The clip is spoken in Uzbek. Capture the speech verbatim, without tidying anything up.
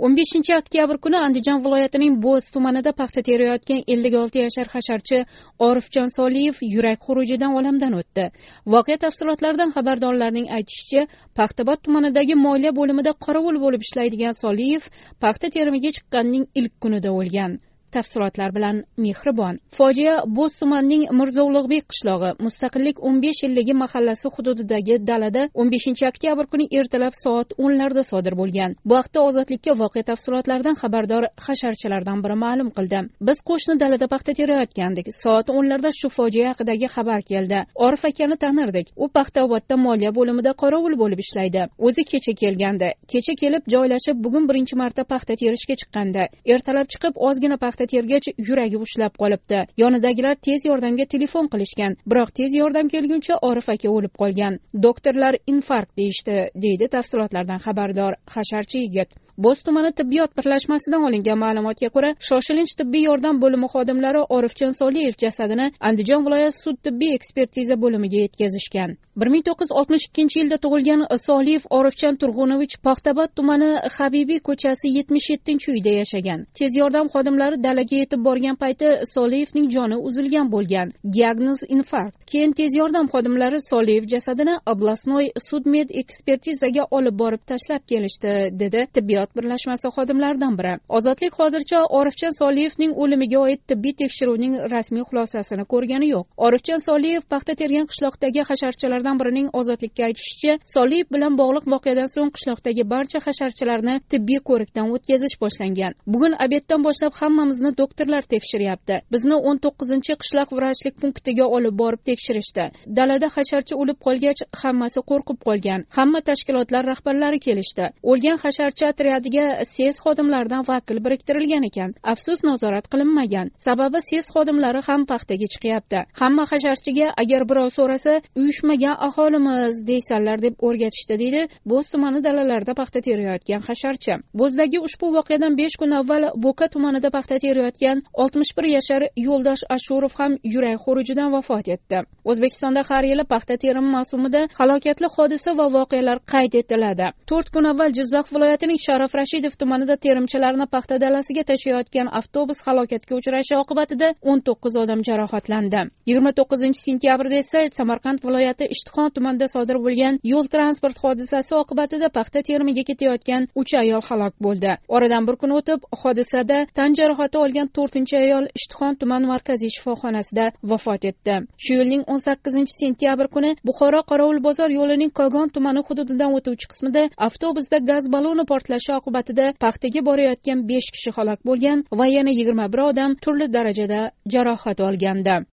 o'n beshinchi oktyabr kuni Andijon viloyatining Bo'z tumanida paxta terayotgan ellik olti yashar hasharchi Orifjon Soliyev yurak xurujidan olamdan o'tdi. Voqea tafsilotlaridan xabardorlarning aytishicha, Paxtabod tumanidagi moliya bo'limida qorovul bo'lib ishlaydigan Soliyev paxta terimiga chiqqanning ilk kunida o'lgan. Tafsilotlar bilan Mehribon. Fojia Bo'z tumanining Mirzo-Ulug'bek qishlog'i, Mustaqillik o'n besh yilligi mahallasi hududidagi dalada o'n beshinchi oktyabr kuni ertalab soat o'nlarda sodir bo'lgan. Bu haqda Ozodlikka voqea tafsilotlaridan xabardor hasharchilardan biri ma'lum qildi. Biz qo'shni dalada paxta terayotgandik. Soat o'nlarda shu fojia haqidagi xabar keldi. Orif akani tanirdik. U Paxtabodda moliya bo'limida qorovul bo'lib ishlaydi. O'zi kecha kelgandi. Kecha kelib joylashib, bugun birinchi marta paxta terishga chiqqandi. Ertalab chiqib ozgina paxta tergach yuragi ushlab qolibdi. Yonidagilar tez yordamga telefon qilishgan, biroq tez yordam kelguncha Orif aka o'lib qolgan. Doktorlar infarkt deyishdi, deydi tafsilotlardan xabardor hasharchi yigit. Bo'z tumani tibbiyot birlashmasidan olingan ma'lumotga ko'ra, shoshilinch tibbiy yordam bo'limi xodimlari Orifjon Soliyev jasadini Andijon viloyat sud tibbiy ekspertiza bo'limiga yetkazishgan. bir ming to'qqiz yuz oltmish ikkinchi yilda tug'ilgan Soliyev Orifjon Turg'unovich Paxtabod tumani Habibiy ko'chasi yetmish yettinchi uyda yashagan. Tez yordam xodimlari dalaga yetib borgan payti Soliyevning joni uzilgan bo'lgan. Diagnoz infarkt. Keyin tez yordam xodimlari Soliyev jasadini Oblastnoy sudmed ekspertizaga olib borib tashlab kelishdi, dedi tibbiyot birlashmasi xodimlaridan biri. Ozodlik hozircha Orifjon Soliyevning o'limiga oid tibbiy tekshiruvning rasmiy xulosasini ko'rgani yo'q. Orifjon Soliyev paxta tergan qishloqdagi hasharchilardan birining Ozodlikka aytishicha, Soliyev bilan bog'liq voqeadan so'ng qishloqdagi barcha hasharchilarni tibbiy ko'rikdan o'tkazish boshlangan. Bugun obeddan boshlab hammamizni doktorlar tekshiryapti. Bizni o'n to'qqizinchi qishloq vrachlik punktiga olib borib tekshirishdi. Dalada hasharchi o'lib qolgach, hammasi qo'rqib qolgan. Hamma tashkilotlar rahbarlari kelishdi. O'lgan hasharchi otryadiga S E S xodimlaridan vakil biriktirilgan ekan. Afsus, nazorat qilinmagan. Sababi S E S xodimlari ham paxtaga chiqyapti. Hamma hasharchiga agar birov so'rasa, uyushmagan aholimiz deysanlar deb o'rgatishdi, deydi Bo'z tumani dalalarida paxta terayotgan hasharchi. Bo'zdagi ushbu voqeadan besh kun avval Bo'ka tumanida paxta terayotgan oltmish bir yashar Yo'ldosh Ashurov ham yurak xurujidan vafot etdi. O'zbekistonda har yili paxta terimi mavsumida halokatli hodisa va voqealar qayd etiladi. to'rt kun avval Jizzax viloyatining Sharof Rashidov tumanida terimchilarni paxta dalasiga tashiyotgan avtobus halokatga uchrashi oqibatida o'n to'qqiz odam jarohatlandi. yigirma to'qqizinchi sentyabrda esa Samarqand viloyati Ishtixon tumanida sodir bo'lgan yo'l transport hodisasi oqibatida paxta terimiga ketayotgan uch ayol halok bo'ldi. Oradan bir kun o'tib, hodisada tan jarohati olgan to'rtinchi ayol Ishtixon tuman markaziy shifoxonasida vafot etdi. Shu yilning o'n sakkizinchi sentyabr kuni Buxoro Qorovulbozor yo'lining Kogon tumani hududidan o'tuvchi qismida avtobusda gaz baloni portlashi oqibatida paxtaga borayotgan besh kishi halok bo'lgan va yana yigirma bir odam turli darajada jarohat olgandi.